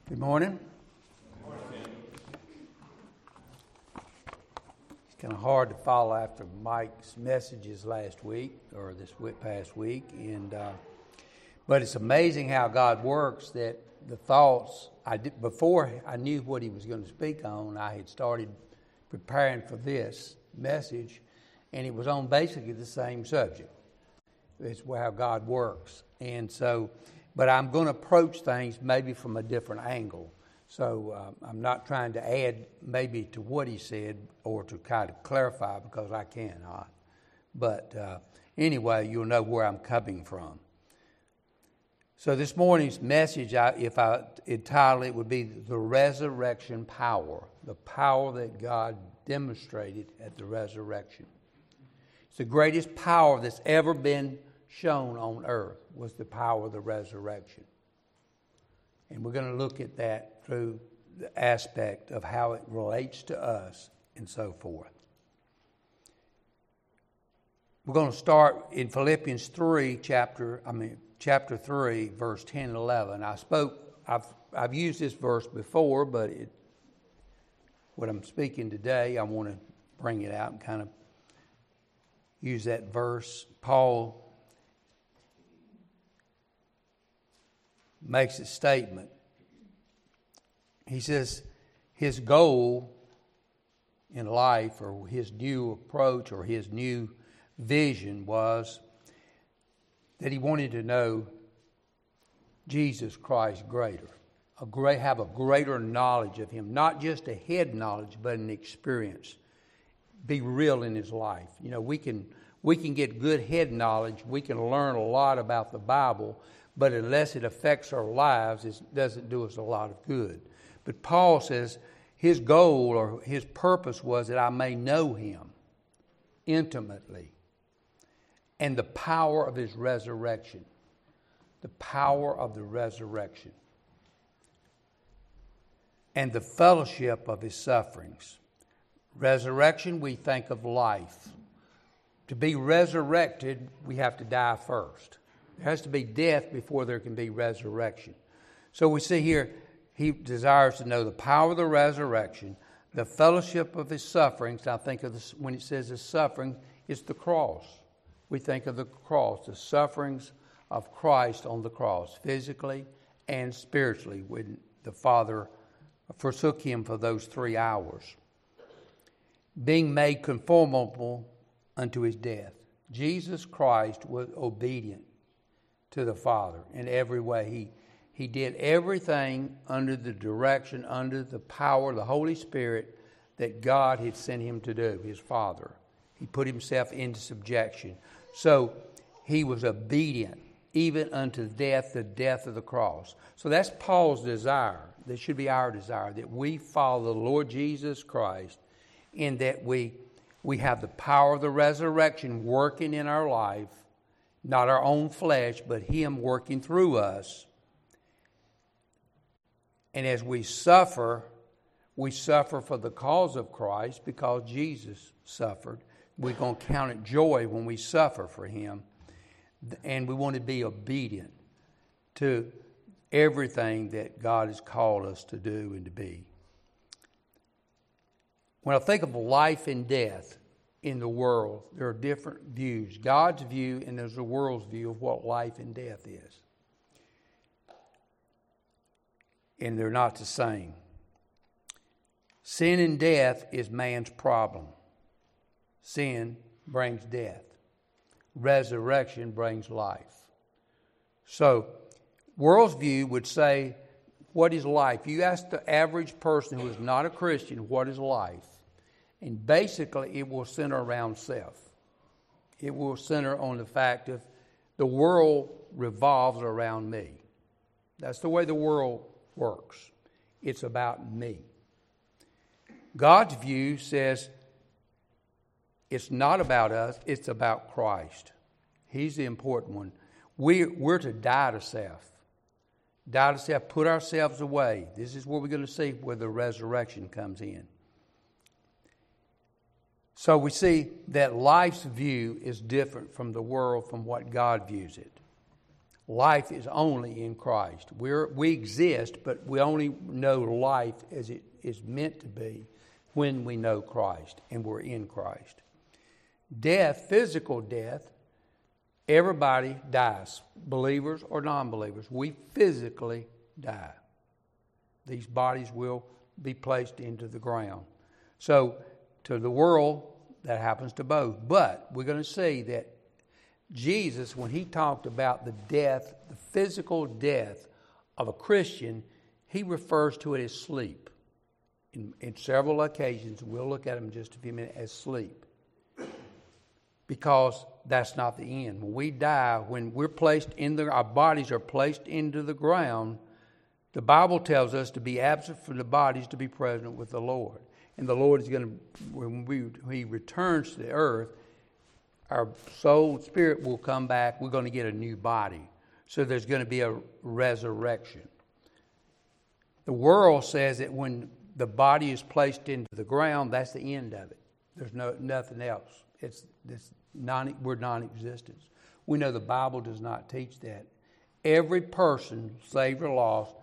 Good morning. It's kind of hard to follow after Mike's messages last week or this past week, but it's amazing how God works. That the thoughts I did before I knew what he was going to speak on, I had started preparing for this message, and it was on basically the same subject. It's how God works, and so. But I'm going to approach things maybe from a different angle. So I'm not trying to add maybe to what he said or to kind of clarify because I cannot. But anyway, you'll know where I'm coming from. So this morning's message, if I entitle it, would be the resurrection power. The power that God demonstrated at the resurrection. It's the greatest power that's ever been shown on earth was the power of the resurrection. And we're going to look at that through the aspect of how it relates to us and so forth. We're going to start in Philippians 3, chapter 3, verse 10 and 11. I've used this verse before, but what I'm speaking today, I want to bring it out and kind of use that verse. Paul makes a statement. He says his goal in life, or his new approach, or his new vision was that he wanted to know Jesus Christ greater, have a greater knowledge of him, not just a head knowledge, but an experience, be real in his life. You know, we can get good head knowledge, we can learn a lot about the Bible, but unless it affects our lives, it doesn't do us a lot of good. But Paul says his goal or his purpose was that I may know him intimately and the power of his resurrection. The power of the resurrection. And the fellowship of his sufferings. Resurrection, we think of life. To be resurrected, we have to die first. There has to be death before there can be resurrection. So we see here, he desires to know the power of the resurrection, the fellowship of his sufferings. Now think of this, when it says the suffering, it's the cross. We think of the cross, the sufferings of Christ on the cross, physically and spiritually, when the Father forsook him for those 3 hours. Being made conformable unto his death. Jesus Christ was obedient to the Father in every way. He did everything under the direction, under the power of the Holy Spirit that God had sent him to do, his Father. He put himself into subjection. So he was obedient even unto death, the death of the cross. So that's Paul's desire. That should be our desire, that we follow the Lord Jesus Christ in that we have the power of the resurrection working in our life, not our own flesh, but him working through us. And as we suffer for the cause of Christ because Jesus suffered. We're going to count it joy when we suffer for him. And we want to be obedient to everything that God has called us to do and to be. When I think of life and death in the world, there are different views. God's view and there's the world's view of what life and death is. And they're not the same. Sin and death is man's problem. Sin brings death. Resurrection brings life. So, world's view would say, what is life? You ask the average person who is not a Christian, what is life? And basically, it will center around self. It will center on the fact of the world revolves around me. That's the way the world works. It's about me. God's view says it's not about us, it's about Christ. He's the important one. We're to die to self. Die to self, put ourselves away. This is where we're going to see where the resurrection comes in. So we see that life's view is different from the world, from what God views it. Life is only in Christ. We exist, but we only know life as it is meant to be when we know Christ and we're in Christ. Death, physical death, everybody dies, believers or non-believers. We physically die. These bodies will be placed into the ground. So to the world, that happens to both. But we're going to see that Jesus, when he talked about the death, the physical death of a Christian, he refers to it as sleep. In several occasions, we'll look at them in just a few minutes, as sleep. Because that's not the end. When we die, when we're placed our bodies are placed into the ground, the Bible tells us to be absent from the bodies to be present with the Lord. And the Lord is going to, when he returns to the earth, our soul and spirit will come back. We're going to get a new body. So there's going to be a resurrection. The world says that when the body is placed into the ground, that's the end of it. There's nothing else. We're non-existent. We know the Bible does not teach that. Every person, saved or lost,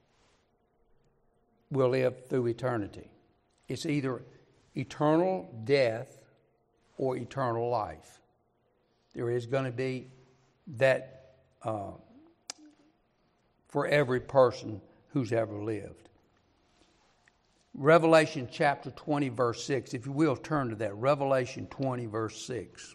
will live through eternity. It's either eternal death or eternal life. There is going to be that for every person who's ever lived. Revelation chapter 20, verse 6. If you will, turn to that. Revelation 20, verse 6.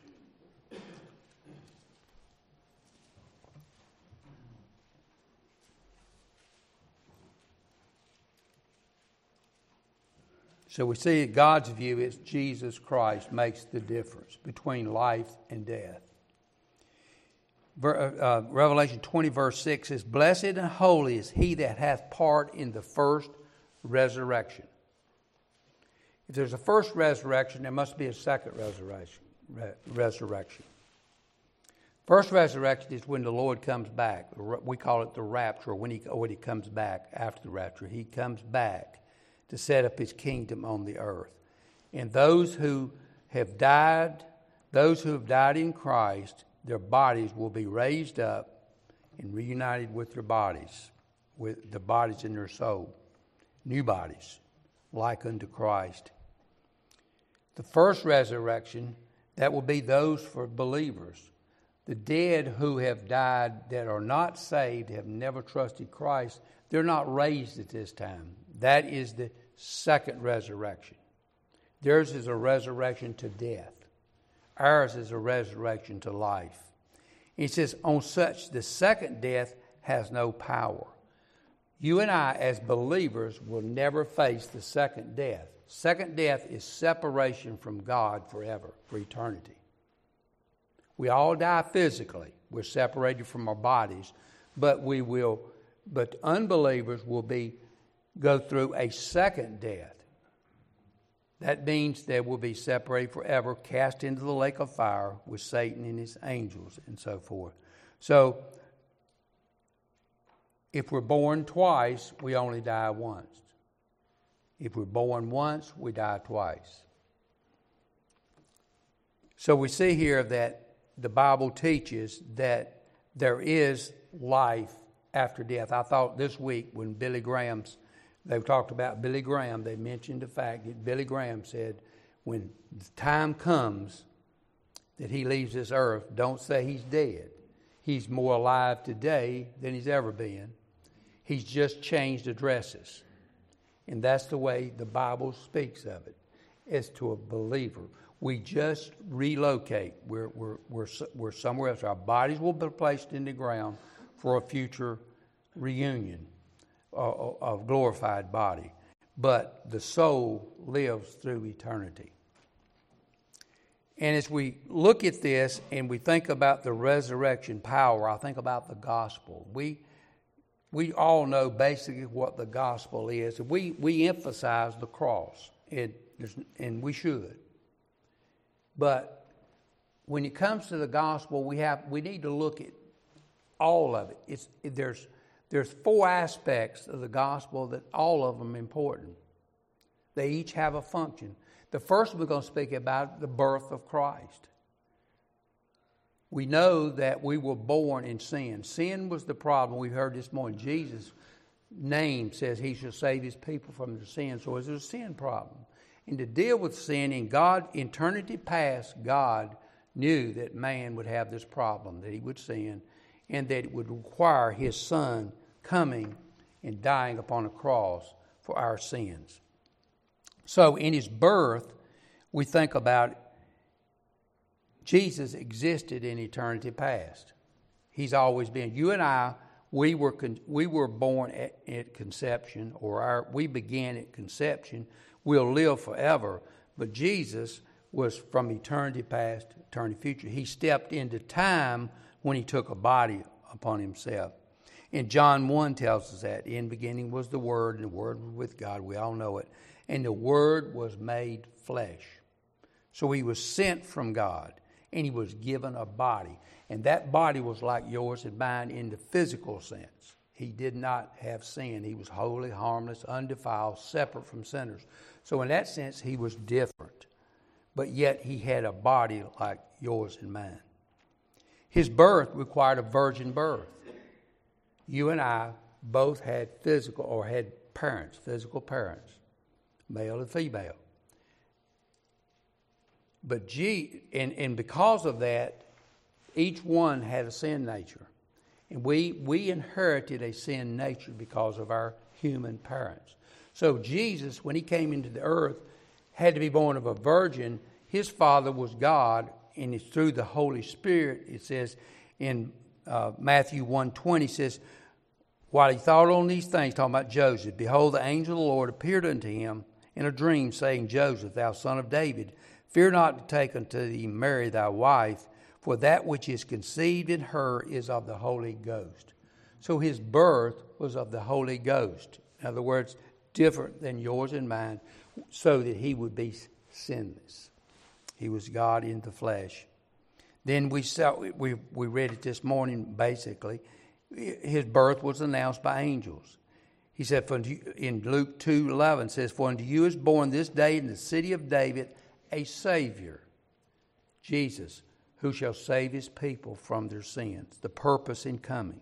So we see God's view is Jesus Christ makes the difference between life and death. Revelation 20, verse 6 says, "Blessed and holy is he that hath part in the first resurrection." If there's a first resurrection, there must be a second resurrection. First resurrection is when the Lord comes back. We call it the rapture, when he comes back after the rapture. He comes back to set up his kingdom on the earth. And those who have died in Christ, their bodies will be raised up and reunited with their bodies, with the bodies in their soul. New bodies, like unto Christ. The first resurrection, that will be those for believers. The dead who have died that are not saved, have never trusted Christ, they're not raised at this time. That is the second resurrection. Theirs is a resurrection to death. Ours is a resurrection to life. He says, on such the second death has no power. You and I, as believers, will never face the second death. Second death is separation from God forever, for eternity. We all die physically. We're separated from our bodies, but unbelievers will go through a second death. That means they will be separated forever, cast into the lake of fire with Satan and his angels and so forth. So, if we're born twice, we only die once. If we're born once, we die twice. So we see here that the Bible teaches that there is life after death. I thought this week when they talked about Billy Graham, they mentioned the fact that Billy Graham said, when the time comes that he leaves this earth, don't say he's dead. He's more alive today than he's ever been. He's just changed addresses. And that's the way the Bible speaks of it, as to a believer. We just relocate. We're somewhere else. Our bodies will be placed in the ground for a future reunion of glorified body. But the soul lives through eternity. And as we look at this and we think about the resurrection power, I think about the gospel. We all know basically what the gospel is. We emphasize the cross, and we should. But when it comes to the gospel, we need to look at all of it. There's 4 aspects of the gospel that all of them are important. They each have a function. The first we're going to speak about, the birth of Christ. We know that we were born in sin. Sin was the problem. We heard this morning, Jesus' name says he shall save his people from their sin. So it's a sin problem. And to deal with sin, in God, eternity past, God knew that man would have this problem, that he would sin, and that it would require his Son coming and dying upon a cross for our sins. So in his birth, we think about Jesus existed in eternity past. He's always been. You and I, we were born at conception, or we began at conception. We'll live forever. But Jesus was from eternity past to eternity future. He stepped into time when he took a body upon himself. And John 1 tells us that. In the beginning was the Word, and the Word was with God. We all know it. And the Word was made flesh. So he was sent from God, and he was given a body. And that body was like yours and mine in the physical sense. He did not have sin. He was holy, harmless, undefiled, separate from sinners. So in that sense, he was different. But yet he had a body like yours and mine. His birth required a virgin birth. You and I both had physical parents, male and female. But and because of that, each one had a sin nature. And we inherited a sin nature because of our human parents. So Jesus, when he came into the earth, had to be born of a virgin. His father was God, and it's through the Holy Spirit. It says in Matthew 1:20, says, while he thought on these things, talking about Joseph, behold, the angel of the Lord appeared unto him in a dream, saying, Joseph, thou son of David, fear not to take unto thee Mary thy wife, for that which is conceived in her is of the Holy Ghost. So his birth was of the Holy Ghost. In other words, different than yours and mine, so that he would be sinless. He was God in the flesh. Then we read it this morning, basically. His birth was announced by angels. He said, in Luke 2:11 says, for unto you is born this day in the city of David a Savior, Jesus, who shall save his people from their sins. The purpose in coming.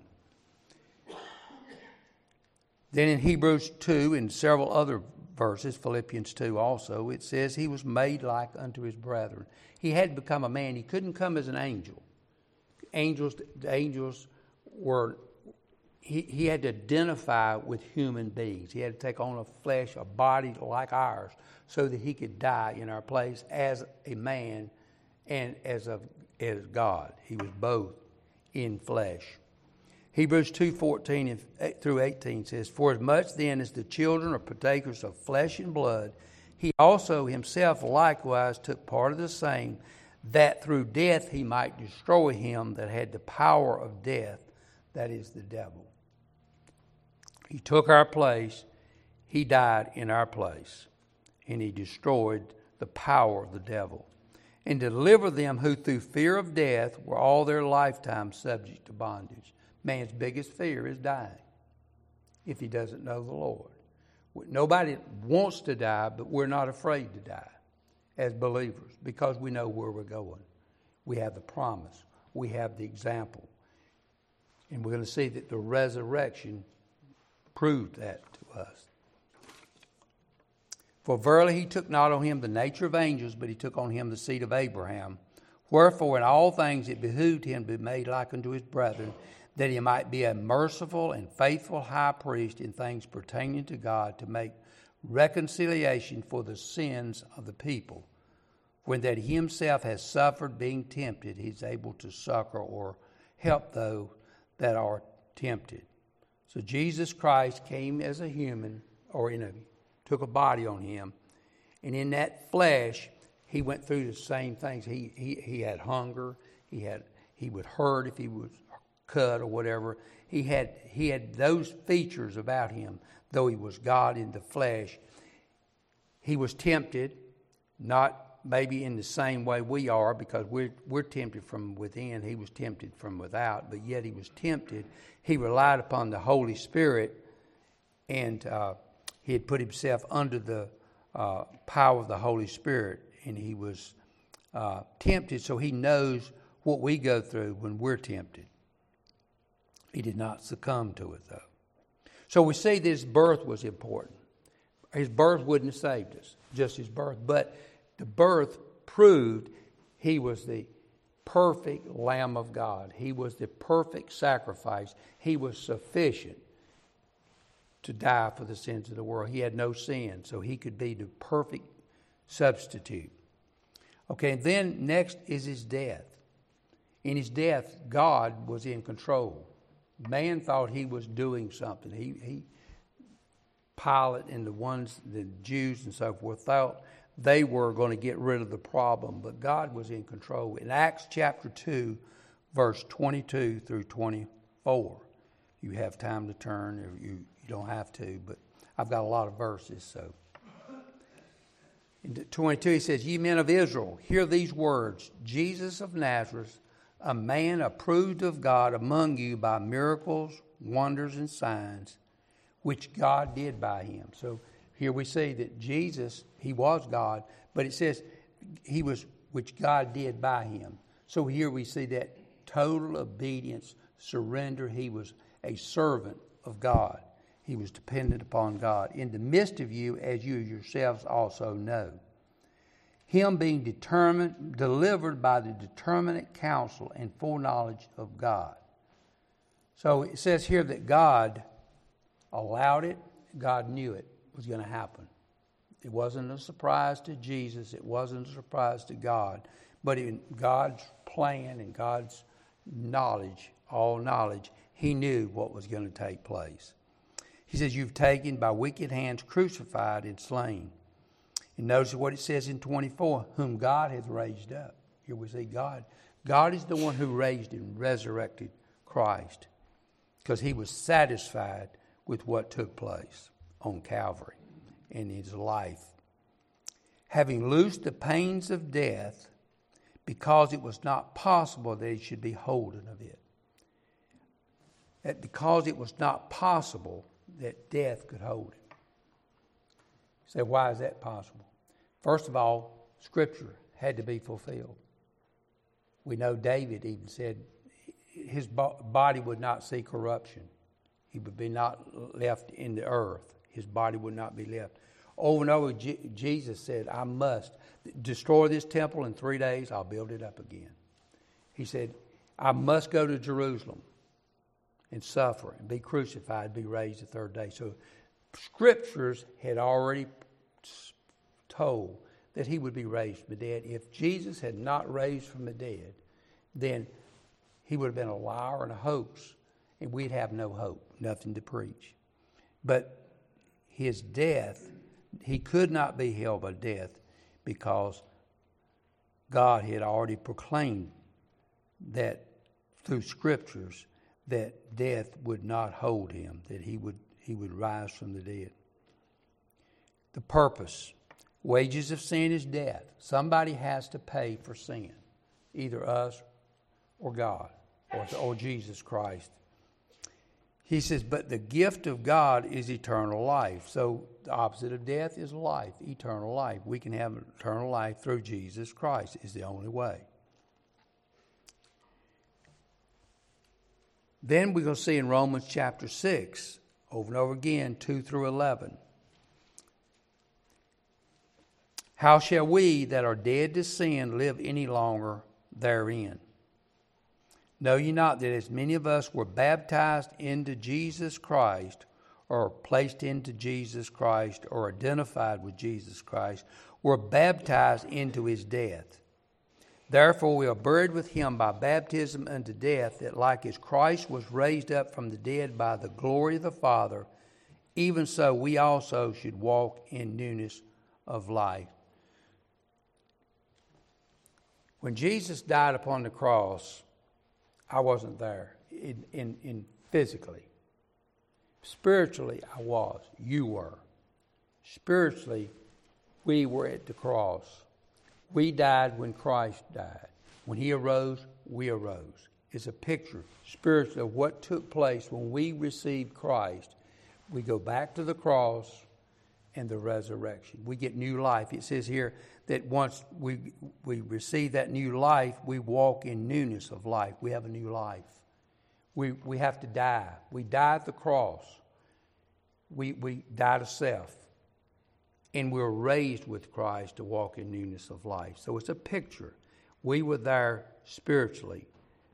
Then in Hebrews 2 and several other verses, Philippians 2 also, it says he was made like unto his brethren. He had to become a man. He couldn't come as an angel. The angels were, he had to identify with human beings. He had to take on a body like ours, so that he could die in our place as a man and as God. He was both in flesh. Hebrews 2:14 through 18 says, for as much then as the children are partakers of flesh and blood, he also himself likewise took part of the same, that through death he might destroy him that had the power of death, that is the devil. He took our place, he died in our place, and he destroyed the power of the devil, and delivered them who through fear of death were all their lifetime subject to bondage. Man's biggest fear is dying if he doesn't know the Lord. Nobody wants to die, but we're not afraid to die as believers because we know where we're going. We have the promise. We have the example. And we're going to see that the resurrection proved that to us. For verily he took not on him the nature of angels, but he took on him the seed of Abraham. Wherefore in all things it behooved him to be made like unto his brethren, that he might be a merciful and faithful high priest in things pertaining to God, to make reconciliation for the sins of the people. When that he himself has suffered being tempted, he is able to succor or help those that are tempted. So Jesus Christ came as a human, or took a body on him, and in that flesh he went through the same things. He had hunger. He would hurt if he was cut or whatever. He had those features about him, though he was God in the flesh. He was tempted, not maybe in the same way we are, because we're tempted from within. He was tempted from without, but yet he was tempted. He relied upon the Holy Spirit, and he had put himself under the power of the Holy Spirit, and he was tempted, so he knows what we go through when we're tempted. He did not succumb to it, though. So we see that his birth was important. His birth wouldn't have saved us, just his birth. But the birth proved he was the perfect Lamb of God. He was the perfect sacrifice. He was sufficient to die for the sins of the world. He had no sin, so he could be the perfect substitute. Okay, and then next is his death. In his death, God was in control. Man thought he was doing something. Pilate and the Jews and so forth thought they were going to get rid of the problem, but God was in control. In Acts chapter 2, verse 22 through 24, you have time to turn, or you don't have to, but I've got a lot of verses. So in 22, he says, "Ye men of Israel, hear these words, Jesus of Nazareth, a man approved of God among you by miracles, wonders, and signs, which God did by him." So here we see that Jesus, he was God, but it says he was, which God did by him. So here we see that total obedience, surrender. He was a servant of God. He was dependent upon God. In the midst of you, as you yourselves also know. Him being delivered by the determinate counsel and foreknowledge of God. So it says here that God allowed it. God knew it was going to happen. It wasn't a surprise to Jesus. It wasn't a surprise to God. But in God's plan and God's knowledge, all knowledge, he knew what was going to take place. He says, "You've taken by wicked hands crucified and slain." And notice what it says in 24, "Whom God hath raised up." Here we see God. God is the one who raised and resurrected Christ, because he was satisfied with what took place on Calvary in his life. "Having loosed the pains of death, because it was not possible that he should be holden of it." That because it was not possible that death could hold him. You say, why is that possible? First of all, Scripture had to be fulfilled. We know David even said his body would not see corruption. He would be not left in the earth. His body would not be left. Over and over, Jesus said, "I must destroy this temple in 3 days. I'll build it up again." He said, "I must go to Jerusalem and suffer and be crucified, be raised the third day." So Scriptures had already told that he would be raised from the dead. If Jesus had not raised from the dead, then he would have been a liar and a hoax, and we'd have no hope, nothing to preach. But his death, he could not be held by death, because God had already proclaimed that through Scriptures that death would not hold him, that he would rise from the dead. The purpose. Wages of sin is death. Somebody has to pay for sin, either us or God or Jesus Christ. He says, "But the gift of God is eternal life." So the opposite of death is life, eternal life. We can have eternal life through Jesus Christ. Is the only way. Then we're going to see in Romans chapter 6, over and over again, 2 through 11. "How shall we that are dead to sin live any longer therein? Know ye not that as many of us were baptized into Jesus Christ, or placed into Jesus Christ, or identified with Jesus Christ, were baptized into his death? Therefore we are buried with him by baptism unto death, that like as Christ was raised up from the dead by the glory of the Father, even so we also should walk in newness of life." When Jesus died upon the cross, I wasn't there in physically. Spiritually, I was. You were. Spiritually, we were at the cross. We died when Christ died. When he arose, we arose. It's a picture spiritually of what took place when we received Christ. We go back to the cross. and the resurrection. We get new life. It says here that once we receive that new life, we walk in newness of life. We have a new life. We have to die. We die at the cross. We die to self. And we're raised with Christ to walk in newness of life. So it's a picture. We were there spiritually.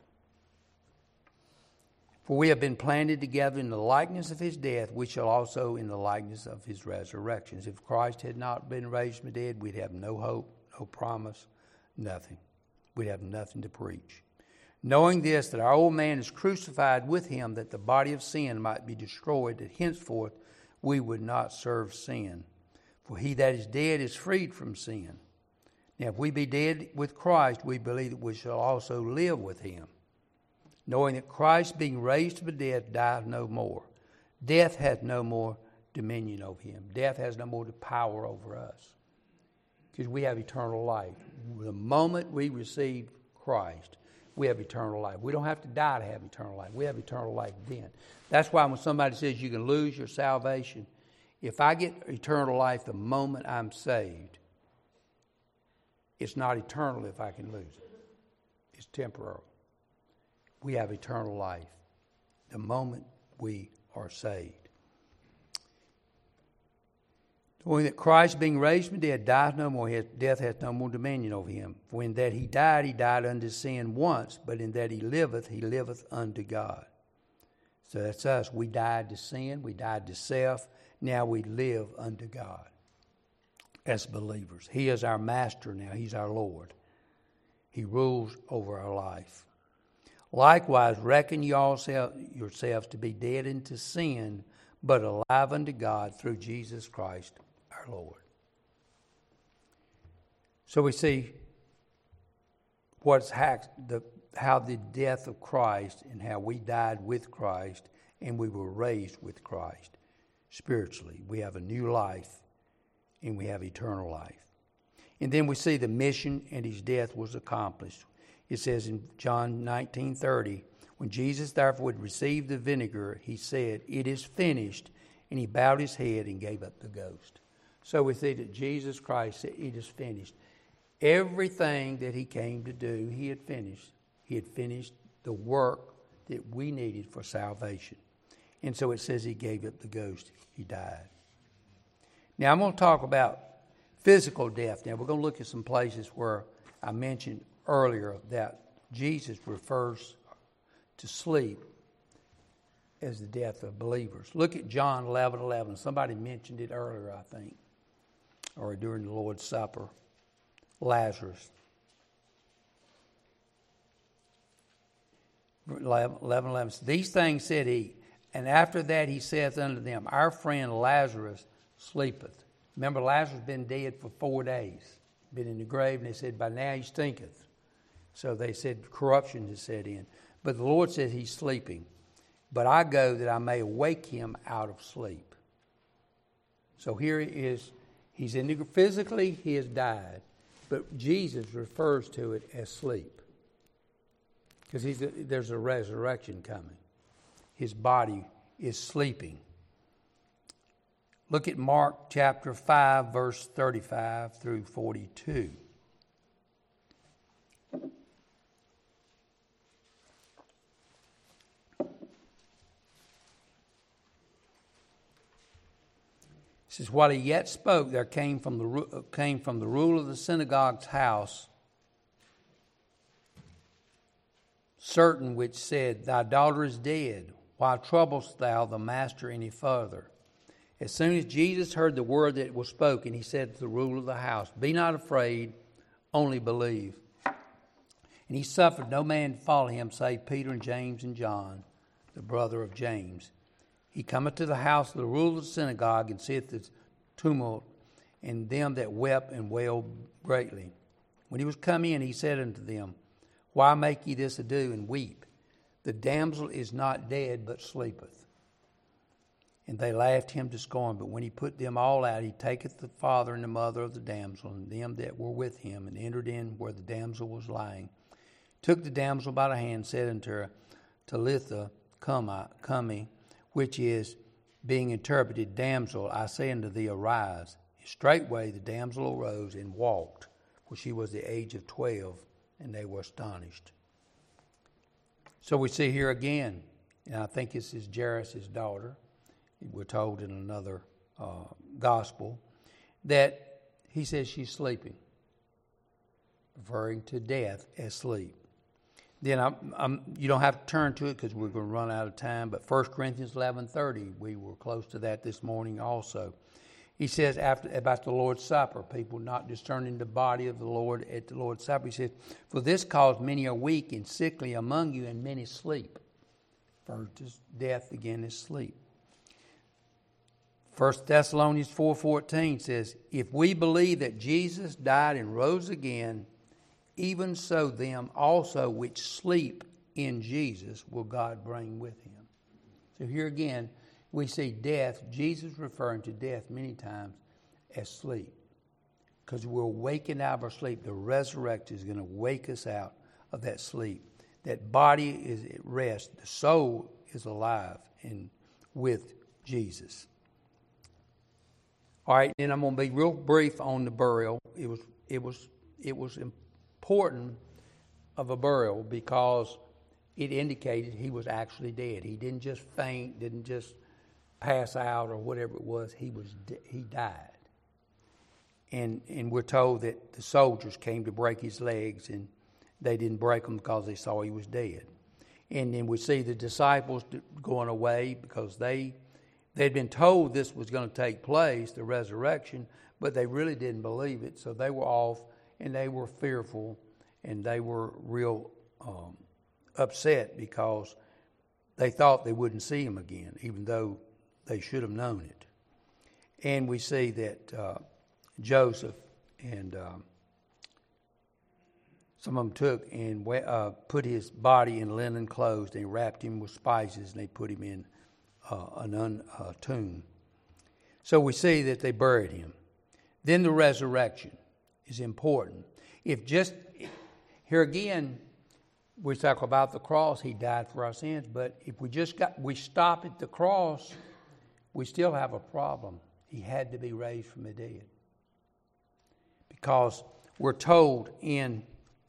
For we have been planted together in the likeness of his death, we shall also in the likeness of his resurrections. If Christ had not been raised from the dead, we'd have no hope, no promise, nothing. We'd have nothing to preach. Knowing this, that our old man is crucified with him, that the body of sin might be destroyed, that henceforth we would not serve sin. For he that is dead is freed from sin. Now if we be dead with Christ, we believe that we shall also live with him. Knowing that Christ, being raised from the dead, died no more. Death hath no more dominion over him. Death has no more power over us. Because we have eternal life. The moment we receive Christ, we have eternal life. We don't have to die to have eternal life. We have eternal life then. That's why when somebody says you can lose your salvation, if I get eternal life the moment I'm saved, it's not eternal if I can lose it. It's temporary. We have eternal life the moment we are saved. Knowing that Christ, being raised from the dead, dieth no more, death hath no more dominion over him. For in that he died unto sin once, but in that he liveth unto God. So that's us. We died to sin, we died to self, now we live unto God as believers. He is our master now, he's our Lord. He rules over our life. Likewise, reckon ye also yourselves to be dead unto sin, but alive unto God through Jesus Christ our Lord. So we see how the death of Christ and how we died with Christ and we were raised with Christ spiritually. We have a new life and we have eternal life. And then we see the mission and his death was accomplished. It says in John 19:30, when Jesus therefore had received the vinegar, he said, "It is finished," and he bowed his head and gave up the ghost. So we see that Jesus Christ said, "It is finished." Everything that he came to do, he had finished. He had finished the work that we needed for salvation. And so it says he gave up the ghost. He died. Now I'm going to talk about physical death. Now we're going to look at some places where I mentioned earlier that Jesus refers to sleep as the death of believers. Look at John 11:11. Somebody mentioned it earlier, I think, or during the Lord's Supper. Lazarus. 11:11. These things said he, and after that he saith unto them, Our friend Lazarus sleepeth. Remember, Lazarus had been dead for 4 days, been in the grave, and they said, by now he stinketh. So they said corruption has set in. But the Lord said he's sleeping. But I go that I may awake him out of sleep. So here he is. He's physically he has died. But Jesus refers to it as sleep. Because there's a resurrection coming. His body is sleeping. Look at Mark chapter 5, verse 35 through 42. It says, while he yet spoke, there came from the rule of the synagogue's house certain which said, Thy daughter is dead. Why troublest thou the master any further? As soon as Jesus heard the word that was spoken, he said to the ruler of the house, Be not afraid, only believe. And he suffered no man to follow him, save Peter and James and John, the brother of James. He cometh to the house of the ruler of the synagogue, and seeth the tumult, and them that wept and wailed greatly. When he was come in, he said unto them, Why make ye this ado, and weep? The damsel is not dead, but sleepeth. And they laughed him to scorn. But when he put them all out, he taketh the father and the mother of the damsel, and them that were with him, and entered in where the damsel was lying. Took the damsel by the hand, said unto her, Talitha cumi, which is, being interpreted, Damsel, I say unto thee, arise. Straightway the damsel arose and walked, for she was the age of 12, and they were astonished. So we see here again, and I think this is Jairus' daughter. We're told in another gospel that he says she's sleeping, referring to death as sleep. Then you don't have to turn to it because we're going to run out of time, but 1 Corinthians 11:30, we were close to that this morning also. He says about the Lord's Supper, people not discerning the body of the Lord at the Lord's Supper. He says, for this cause many are weak and sickly among you, and many sleep. For death again is sleep. 1 Thessalonians 4:14 says, if we believe that Jesus died and rose again, even so them also which sleep in Jesus will God bring with him. So here again, we see death, Jesus referring to death many times as sleep. Because we're waking out of our sleep. The resurrection is going to wake us out of that sleep. That body is at rest. The soul is alive and with Jesus. All right, and I'm going to be real brief on the burial. It was important of a burial because it indicated he was actually dead. He didn't just faint, didn't just pass out or whatever it was. He died. And we're told that the soldiers came to break his legs, and they didn't break them because they saw he was dead. And then we see the disciples going away because they'd been told this was going to take place, the resurrection, but they really didn't believe it. So they were off, and they were fearful, and they were real upset because they thought they wouldn't see him again, even though they should have known it. And we see that Joseph and some of them took and put his body in linen clothes. They wrapped him with spices, and they put him in a tomb. So we see that they buried him. Then the resurrection is important. Here again, we talk about the cross. He died for our sins. But if we stop at the cross, we still have a problem. He had to be raised from the dead. Because we're told in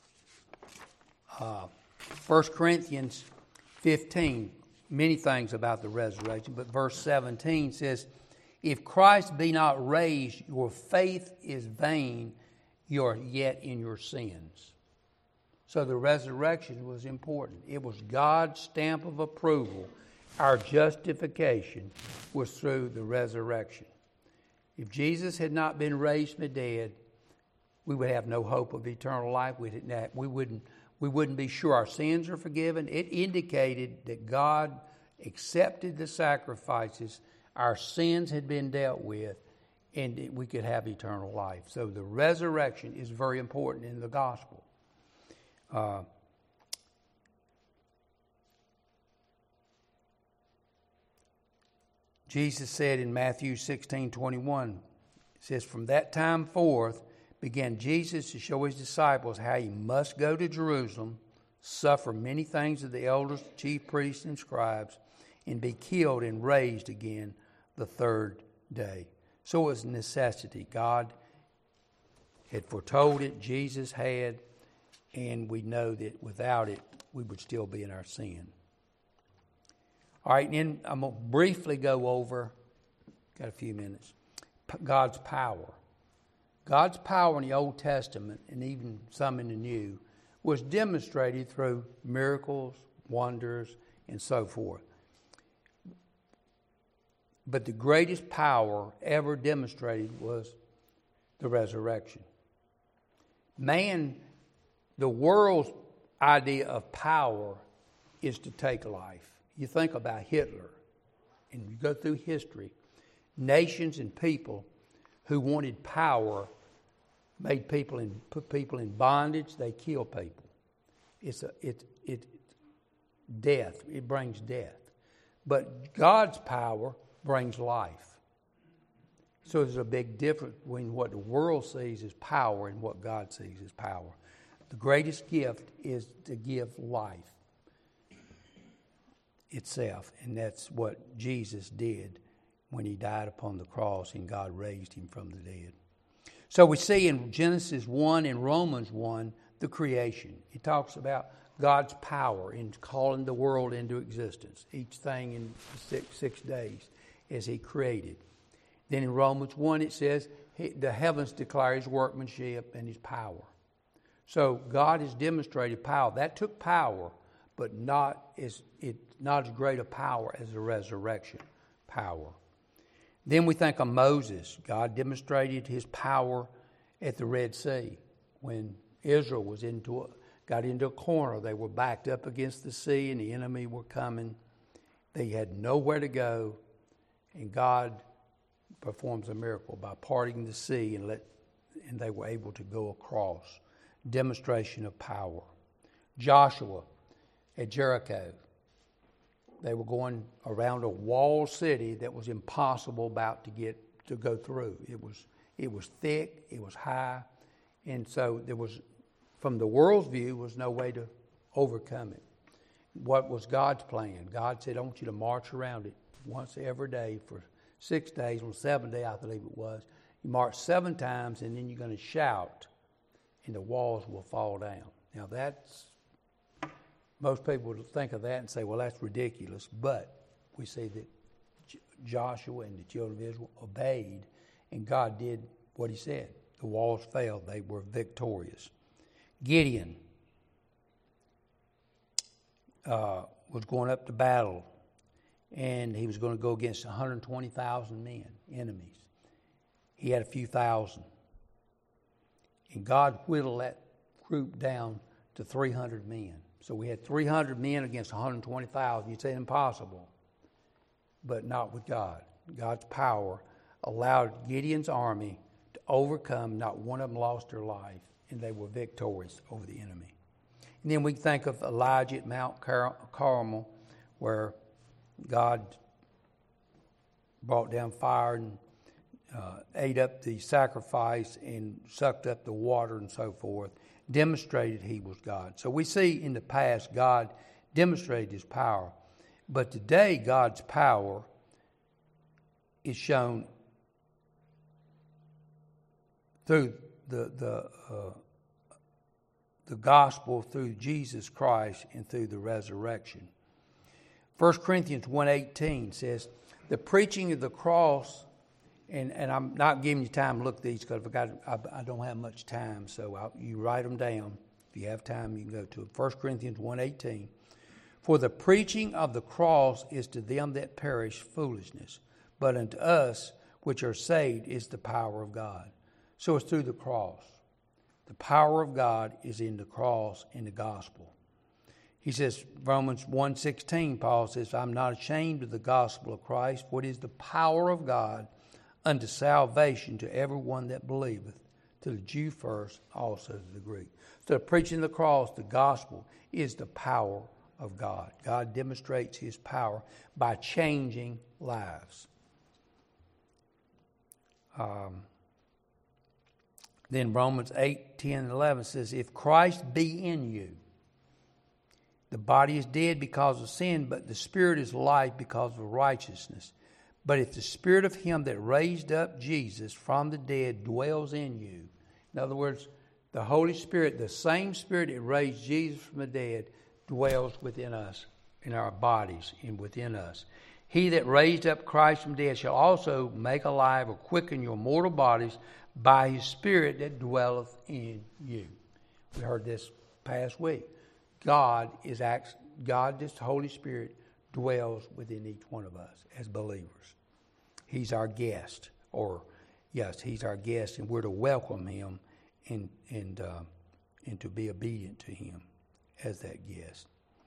1 Corinthians 15, many things about the resurrection, but verse 17 says, if Christ be not raised, your faith is vain, you are yet in your sins. So the resurrection was important. It was God's stamp of approval. Our justification was through the resurrection. If Jesus had not been raised from the dead, we would have no hope of eternal life. We wouldn't be sure our sins are forgiven. It indicated that God accepted the sacrifices. Our sins had been dealt with, and we could have eternal life. So the resurrection is very important in the gospel. Jesus said in Matthew 16:21, it says, from that time forth began Jesus to show his disciples how he must go to Jerusalem, suffer many things of the elders, chief priests, and scribes, and be killed and raised again the third day. So it was a necessity. God had foretold it, Jesus had, and we know that without it, we would still be in our sin. All right, and then I'm going to briefly go over, got a few minutes, God's power. God's power in the Old Testament, and even some in the New, was demonstrated through miracles, wonders, and so forth. But the greatest power ever demonstrated was the resurrection. Man, the world's idea of power is to take life. You think about Hitler, and you go through history, nations and people who wanted power put people in bondage. They kill people. It's death. It brings death. But God's power brings life. So there's a big difference between what the world sees as power and what God sees as power. The greatest gift is to give life itself, and that's what Jesus did. when he died upon the cross and God raised him from the dead. So we see in Genesis 1 and Romans 1 the creation. It talks about God's power in calling the world into existence, each thing in 6 days as he created. Then in Romans 1 it says the heavens declare his workmanship and his power. So God has demonstrated power. That took power, but not as great a power as the resurrection power. Then we think of Moses. God demonstrated his power at the Red Sea when Israel got into a corner. They were backed up against the sea and the enemy were coming. They had nowhere to go, and God performs a miracle by parting the sea and they were able to go across. Demonstration of power. Joshua at Jericho. They were going around a walled city that was impossible to go through. It was thick, it was high, and so there was, from the world's view, was no way to overcome it. What was God's plan? God said, I want you to march around it once every day for 6 days. On the 7th day, I believe it was, you march 7 times, and then you're going to shout, and the walls will fall down. Now most people would think of that and say, well, that's ridiculous. But we see that Joshua and the children of Israel obeyed, and God did what he said. The walls fell. They were victorious. Gideon was going up to battle, and he was going to go against 120,000 men, enemies. He had a few thousand. And God whittled that group down to 300 men. So we had 300 men against 120,000. You'd say impossible, but not with God. God's power allowed Gideon's army to overcome. Not one of them lost their life, and they were victorious over the enemy. And then we think of Elijah at Mount Carmel, where God brought down fire and ate up the sacrifice and sucked up the water and so forth. Demonstrated he was God. So we see in the past God demonstrated his power. But today God's power is shown through the gospel, through Jesus Christ, and through the resurrection. 1 Corinthians 1:18 says, the preaching of the cross, and I'm not giving you time to look at these because I don't have much time, so you write them down. If you have time, you can go to it. 1 Corinthians 1:18. For the preaching of the cross is to them that perish foolishness, but unto us which are saved is the power of God. So it's through the cross. The power of God is in the cross, in the gospel. He says, Romans 1:16, Paul says, I'm not ashamed of the gospel of Christ, for it is the power of God unto salvation to everyone that believeth, to the Jew first, also to the Greek. So preaching the cross, the gospel, is the power of God. God demonstrates his power by changing lives. Then Romans 8:10 and 11 says, if Christ be in you, the body is dead because of sin, but the spirit is life because of righteousness. But if the spirit of him that raised up Jesus from the dead dwells in you, in other words, the Holy Spirit, the same spirit that raised Jesus from the dead, dwells within us, in our bodies and within us. He that raised up Christ from the dead shall also make alive or quicken your mortal bodies by his spirit that dwelleth in you. We heard this past week. God, this Holy Spirit, dwells within each one of us as believers. He's our guest, he's our guest, and we're to welcome him and to be obedient to him as that guest.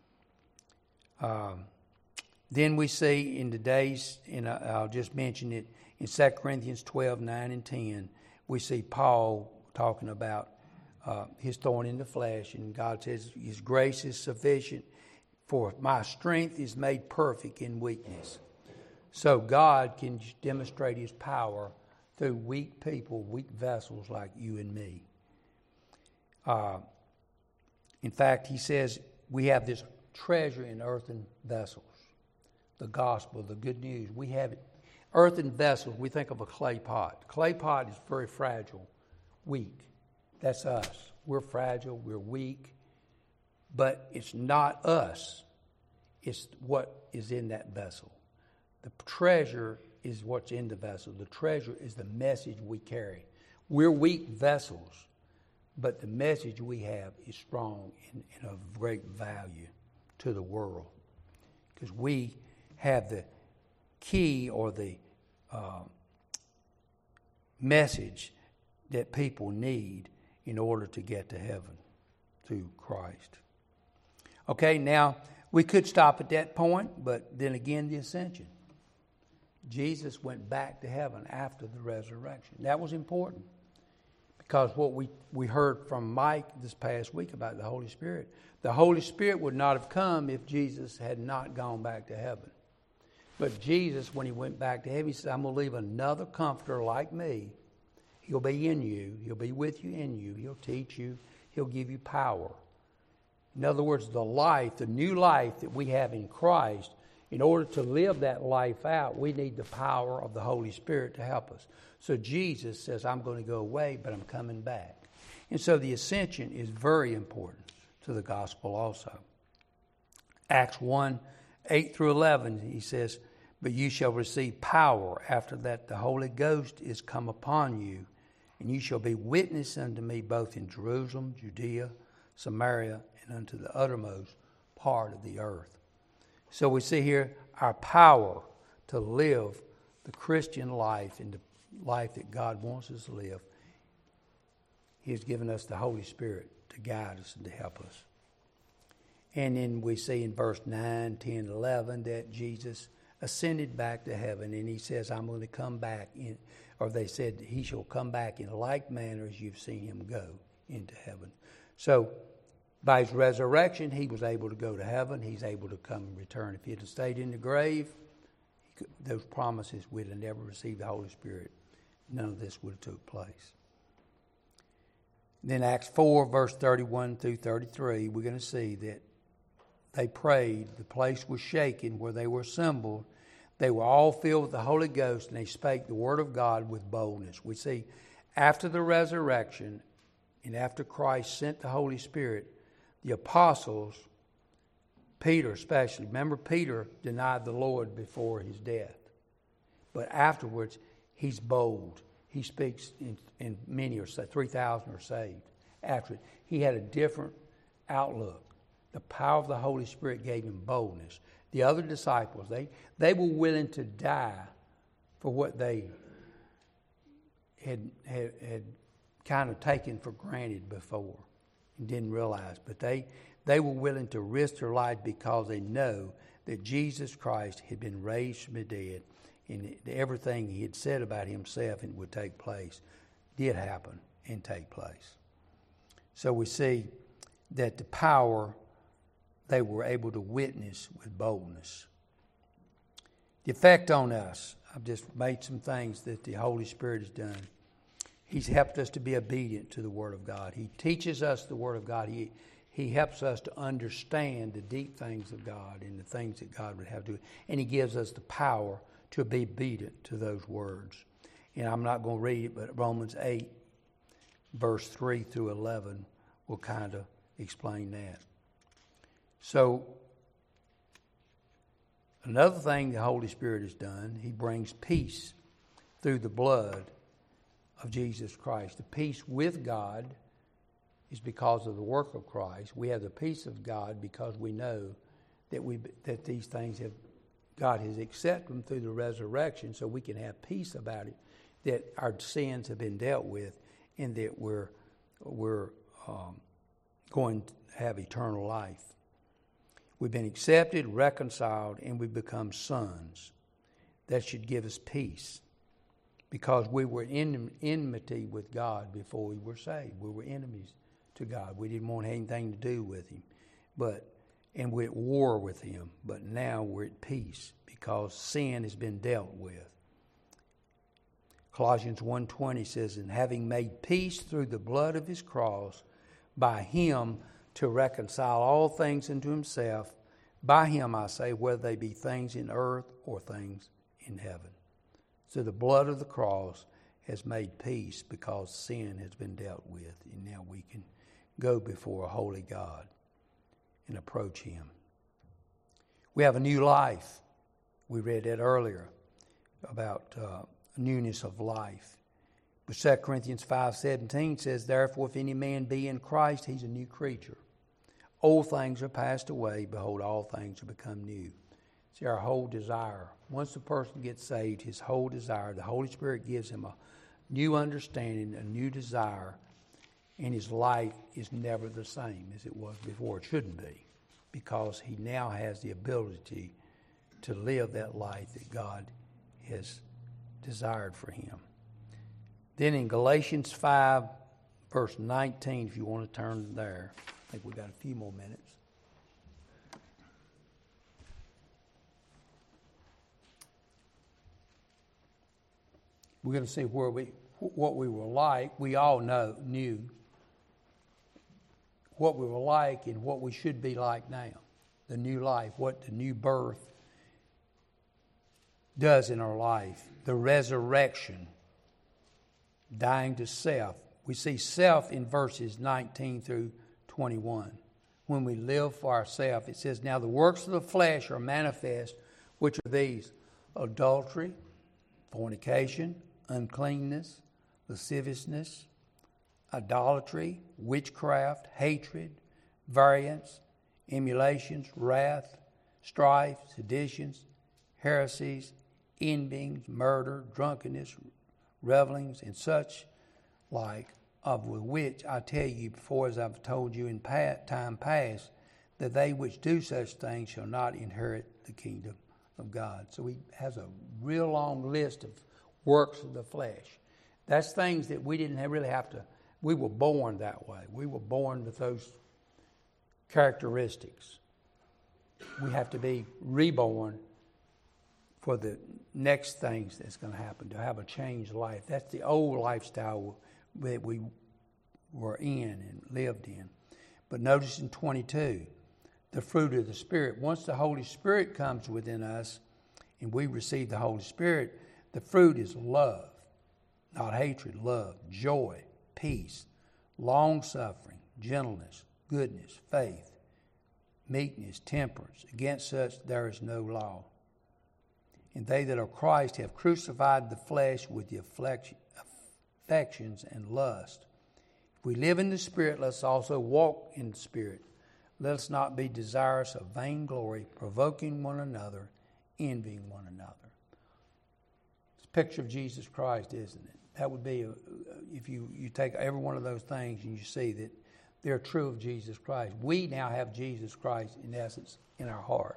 Then we see in today's, and I'll just mention it, in 2 Corinthians 12:9 and 10, we see Paul talking about his thorn in the flesh, and God says his grace is sufficient, for my strength is made perfect in weakness. So God can demonstrate his power through weak people, weak vessels like you and me. In fact, he says we have this treasure in earthen vessels. The gospel, the good news, we have it. Earthen vessels, we think of a clay pot. Clay pot is very fragile, weak. That's us. We're fragile, we're weak. But it's not us. It's what is in that vessel. The treasure is what's in the vessel. The treasure is the message we carry. We're weak vessels, but the message we have is strong and of great value to the world. Because we have the key or the message that people need in order to get to heaven through Christ. Okay, now we could stop at that point, but then again, the ascension. Jesus went back to heaven after the resurrection. That was important because what we heard from Mike this past week about the Holy Spirit. The Holy Spirit would not have come if Jesus had not gone back to heaven. But Jesus, when he went back to heaven, he said, I'm going to leave another comforter like me. He'll be in you. He'll be with you in you. He'll teach you. He'll give you power. In other words, the life, the new life that we have in Christ, in order to live that life out, we need the power of the Holy Spirit to help us. So Jesus says, I'm going to go away, but I'm coming back. And so the ascension is very important to the gospel also. Acts 1, 8 through 11, he says, but you shall receive power after that the Holy Ghost is come upon you, and you shall be witness unto me both in Jerusalem, Judea, Samaria, and unto the uttermost part of the earth. So we see here our power to live the Christian life and the life that God wants us to live. He has given us the Holy Spirit to guide us and to help us. And then we see in verse 9, 10, 11 that Jesus ascended back to heaven, and he says, I'm going to come back in, or they said he shall come back in like manner as you've seen him go into heaven. So by his resurrection, he was able to go to heaven. He's able to come and return. If he had stayed in the grave, those promises, we'd have never received the Holy Spirit. None of this would have took place. Then Acts 4, verse 31 through 33, we're going to see that they prayed. The place was shaken where they were assembled. They were all filled with the Holy Ghost, and they spake the word of God with boldness. We see after the resurrection and after Christ sent the Holy Spirit, the apostles, Peter especially, remember Peter denied the Lord before his death. But afterwards, he's bold. He speaks and many are saved, 3,000 are saved. After it, he had a different outlook. The power of the Holy Spirit gave him boldness. The other disciples, they were willing to die for what they had kind of taken for granted before and didn't realize. But they were willing to risk their life because they know that Jesus Christ had been raised from the dead, and everything he had said about himself and would take place did happen and take place. So we see that the power, they were able to witness with boldness. The effect on us, I've just made some things that the Holy Spirit has done. He's helped us to be obedient to the Word of God. He teaches us the Word of God. He helps us to understand the deep things of God and the things that God would have to do. And he gives us the power to be obedient to those words. And I'm not going to read it, but Romans 8, verse 3 through 11 will kind of explain that. So, another thing the Holy Spirit has done, he brings peace through the blood of Jesus Christ. The peace with God is because of the work of Christ. We have the peace of God because we know that these things God has accepted them through the resurrection, so we can have peace about it, that our sins have been dealt with, and that we're going to have eternal life. We've been accepted, reconciled, and we've become sons. That should give us peace, because we were in enmity with God before we were saved. We were enemies to God. We didn't want anything to do with him, and we're at war with him. But now we're at peace because sin has been dealt with. Colossians 1:20 says, and having made peace through the blood of his cross, by him to reconcile all things unto himself. By him, I say, whether they be things in earth or things in heaven. So the blood of the cross has made peace because sin has been dealt with. And now we can go before a holy God and approach Him. We have a new life. We read that earlier about newness of life. But 2 Corinthians 5:17 says, therefore, if any man be in Christ, he's a new creature. Old things are passed away. Behold, all things are become new. See, our whole desire, once the person gets saved, his whole desire, the Holy Spirit gives him a new understanding, a new desire, and his life is never the same as it was before. It shouldn't be, because he now has the ability to live that life that God has desired for him. Then in Galatians 5, verse 19, if you want to turn there, I think we've got a few more minutes. We're going to see what we were like. We all knew what we were like and what we should be like now. The new life, what the new birth does in our life. The resurrection, dying to self. We see self in verses 19 through 21. When we live for ourselves, it says, now the works of the flesh are manifest, which are these: adultery, fornication, uncleanness, lasciviousness, idolatry, witchcraft, hatred, variance, emulations, wrath, strife, seditions, heresies, envyings, murder, drunkenness, revelings, and such like, of which I tell you before, as I've told you in time past, that they which do such things shall not inherit the kingdom of God. So he has a real long list of works of the flesh. That's things that we didn't really have to. We were born that way. We were born with those characteristics. We have to be reborn for the next things that's going to happen, to have a changed life. That's the old lifestyle that we were in and lived in. But notice in 22, the fruit of the Spirit. Once the Holy Spirit comes within us and we receive the Holy Spirit, the fruit is love, not hatred, love, joy, peace, long-suffering, gentleness, goodness, faith, meekness, temperance. Against such there is no law. And they that are Christ have crucified the flesh with the affections and lust. If we live in the Spirit, let's also walk in the Spirit. Let us not be desirous of vainglory, provoking one another, envying one another. It's a picture of Jesus Christ, isn't it? That would be, if you take every one of those things and you see that they're true of Jesus Christ. We now have Jesus Christ, in essence, in our heart.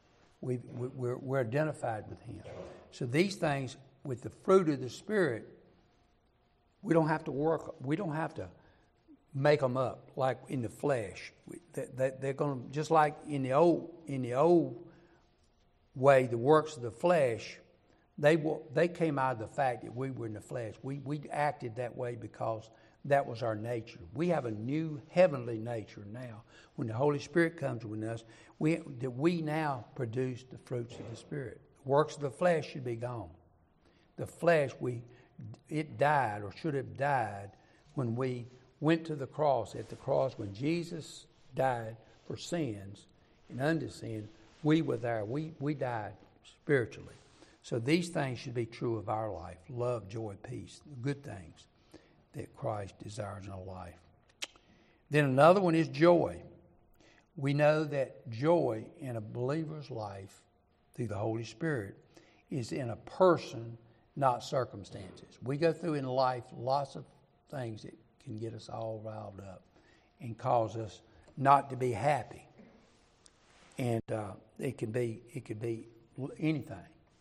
We're identified with Him. So these things, with the fruit of the Spirit, we don't have to work. We don't have to make them up like in the flesh. They're going to, just like in the old way, the works of the flesh. They came out of the fact that we were in the flesh. We acted that way because that was our nature. We have a new heavenly nature now. When the Holy Spirit comes within us, we now produce the fruits of the Spirit. The works of the flesh should be gone. The flesh, it died, or should have died, when we went to the cross. At the cross, when Jesus died for sins and unto sin, we were there. We died spiritually. So these things should be true of our life: love, joy, peace, the good things that Christ desires in our life. Then another one is joy. We know that joy in a believer's life through the Holy Spirit is in a person, not circumstances. We go through in life lots of things that can get us all riled up and cause us not to be happy. And it could be anything.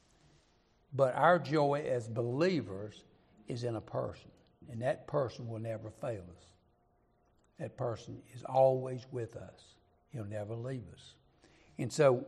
But our joy as believers is in a person, and that person will never fail us. That person is always with us. He'll never leave us. And so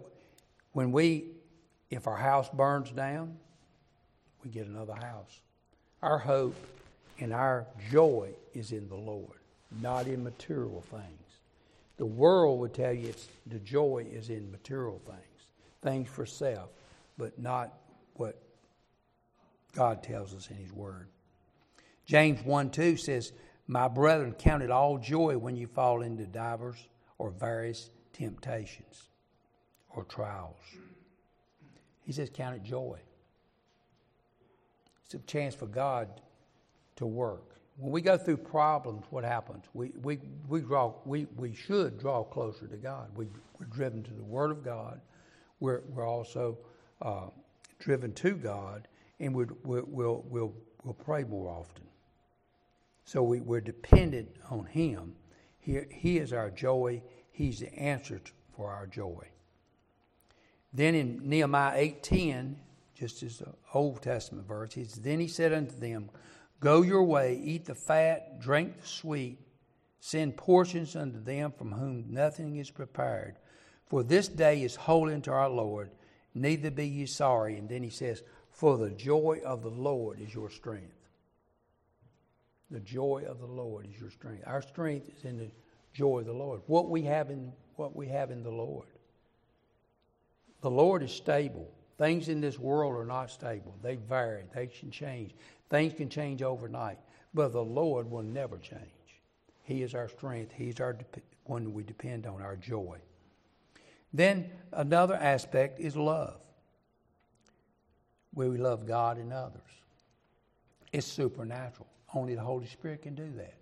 if our house burns down, we get another house. Our hope and our joy is in the Lord, not in material things. The world would tell you the joy is in material things for self, but not what God tells us in His Word. James 1:2 says, "My brethren, count it all joy when you fall into divers or various temptations or trials." He says, count it joy. It's a chance for God to work. When we go through problems, what happens? We should draw closer to God. We're driven to the Word of God. We're also driven to God, and we'll pray more often. So we're dependent on Him. He is our joy. He's the answer for our joy. Then in Nehemiah 8:10, just as the Old Testament verse, then he said unto them, "Go your way, eat the fat, drink the sweet, send portions unto them from whom nothing is prepared. For this day is holy unto our Lord, neither be ye sorry." And then he says, "For the joy of the Lord is your strength." The joy of the Lord is your strength. Our strength is in the joy of the Lord. What we have in the Lord. The Lord is stable. Things in this world are not stable. They vary. They can change. Things can change overnight. But the Lord will never change. He is our strength. He's our one we depend on, our joy. Then another aspect is love. Where we love God and others. It's supernatural. Only the Holy Spirit can do that.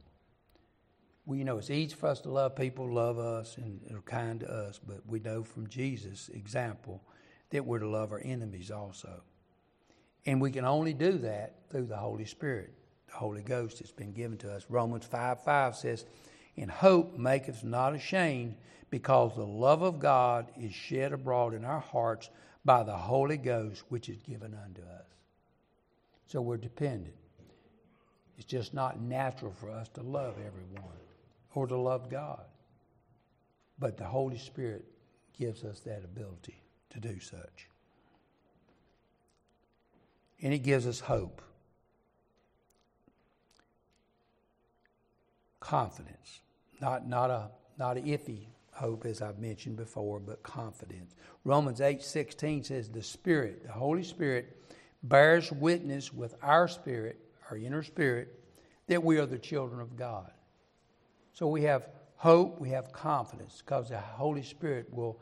It's easy for us to love people, love us, and are kind to us, but we know from Jesus' example that we're to love our enemies also. And we can only do that through the Holy Spirit, the Holy Ghost that's been given to us. Romans 5:5 says, "And hope maketh not ashamed, because the love of God is shed abroad in our hearts by the Holy Ghost, which is given unto us." So we're dependent. It's just not natural for us to love everyone or to love God. But the Holy Spirit gives us that ability to do such. And it gives us hope. Confidence. Not a iffy hope, as I've mentioned before, but confidence. Romans 8:16 says, the Holy Spirit, bears witness with our spirit, our inner spirit, that we are the children of God. So we have hope, we have confidence, because the Holy Spirit will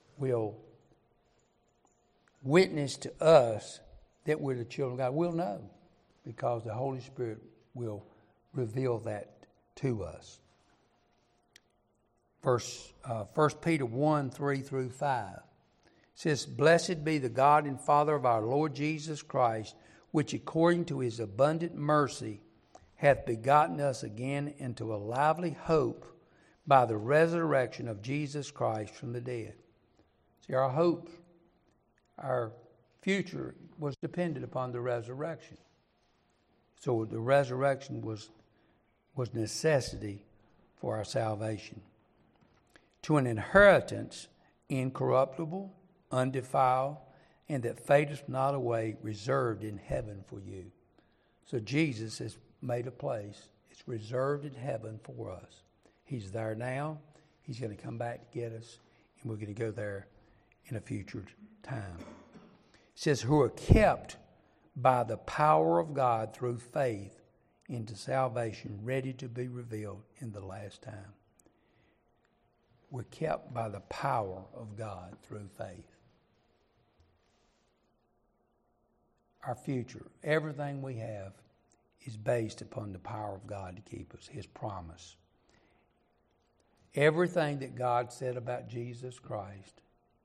witness to us that we're the children of God. We'll know, because the Holy Spirit will reveal that to us. 1 Peter 1:3-5 says, "Blessed be the God and Father of our Lord Jesus Christ, which according to His abundant mercy hath begotten us again into a lively hope by the resurrection of Jesus Christ from the dead." See, our hope, our future was dependent upon the resurrection. So the resurrection was necessity for our salvation. "To an inheritance incorruptible, undefiled, and that fadeth not away, reserved in heaven for you." So Jesus has made a place. It's reserved in heaven for us. He's there now. He's going to come back to get us, and we're going to go there in a future time. It says, "Who are kept by the power of God through faith into salvation, ready to be revealed in the last time." We're kept by the power of God through faith. Our future, everything we have, is based upon the power of God to keep us, His promise. Everything that God said about Jesus Christ,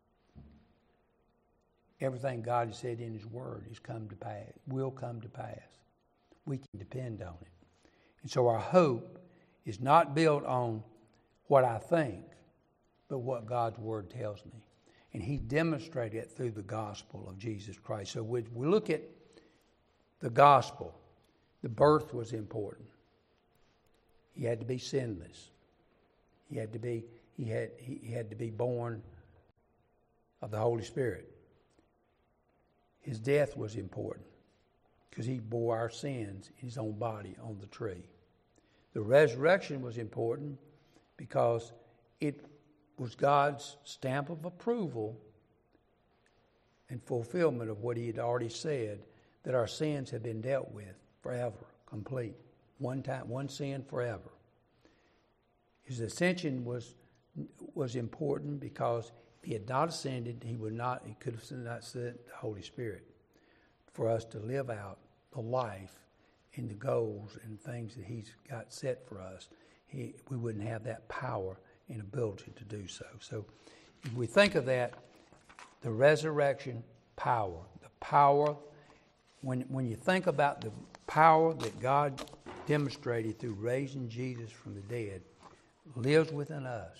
everything God has said in His Word has come to pass, will come to pass. We can depend on it. And so our hope is not built on what I think, but what God's Word tells me. And He demonstrated it through the gospel of Jesus Christ. So we look at the gospel. The birth was important. He had to be sinless. He had to be born of the Holy Spirit. His death was important because He bore our sins in His own body on the tree. The resurrection was important because it was God's stamp of approval and fulfillment of what He had already said, that our sins have been dealt with forever, complete. One time, one sin forever. His ascension was important because if he had not ascended, he could have not sent the Holy Spirit for us to live out the life and the goals and things that he's got set for us. We wouldn't have that power and ability to do so. So if we think of that, the resurrection power, the power, when you think about the power that God demonstrated through raising Jesus from the dead, lives within us.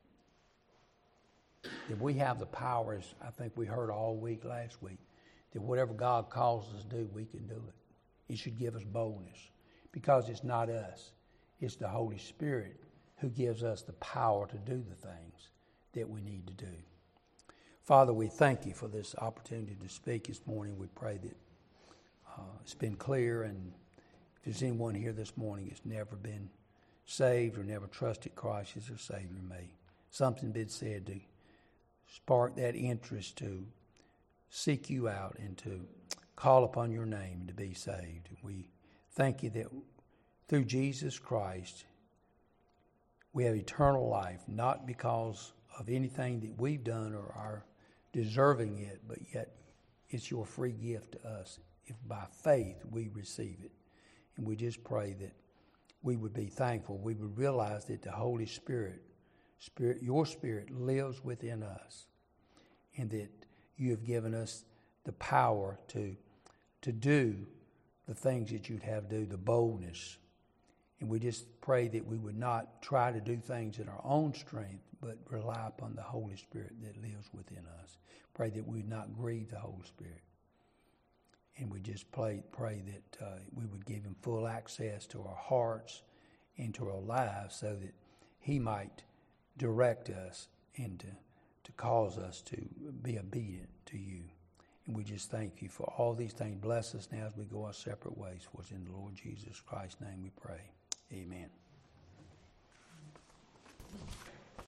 That we have the power, as I think we heard all week last week, that whatever God calls us to do, we can do it. It should give us boldness because it's not us. It's the Holy Spirit who gives us the power to do the things that we need to do. Father, we thank you for this opportunity to speak this morning. We pray that it's been clear, and if there's anyone here this morning that's never been saved or never trusted Christ as their Savior, may something been said to spark that interest to seek you out and to call upon your name to be saved. We thank you that through Jesus Christ we have eternal life, not because of anything that we've done or are deserving it, but yet it's your free gift to us if by faith we receive it. And we just pray that we would be thankful. We would realize that the Holy Spirit, your Spirit lives within us, and that you have given us the power to do the things that you'd have do, the boldness. And we just pray that we would not try to do things in our own strength, but rely upon the Holy Spirit that lives within us. Pray that we would not grieve the Holy Spirit. And we just pray that we would give him full access to our hearts and to our lives so that he might direct us and to cause us to be obedient to you. And we just thank you for all these things. Bless us now as we go our separate ways. For it's in the Lord Jesus Christ's name we pray. Amen.